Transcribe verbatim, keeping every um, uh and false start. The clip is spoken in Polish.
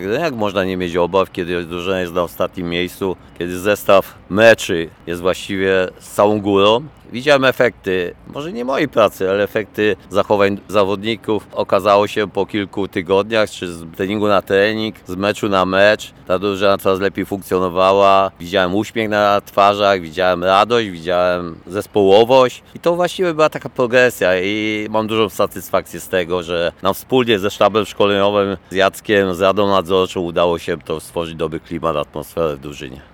Jak można nie mieć obaw, kiedy drużyna jest na ostatnim miejscu, kiedy zestaw meczy jest właściwie z całą górą? Widziałem efekty, może nie mojej pracy, ale efekty zachowań zawodników. Okazało się po kilku tygodniach, czy z treningu na trening, z meczu na mecz, ta drużyna coraz lepiej funkcjonowała. Widziałem uśmiech na twarzach, widziałem radość, widziałem zespołowość i to właściwie była taka progresja i mam dużą satysfakcję z tego, że nam wspólnie ze sztabem szkoleniowym, z Jackiem, z Radą Nadzorczą udało się to stworzyć dobry klimat, atmosferę w drużynie.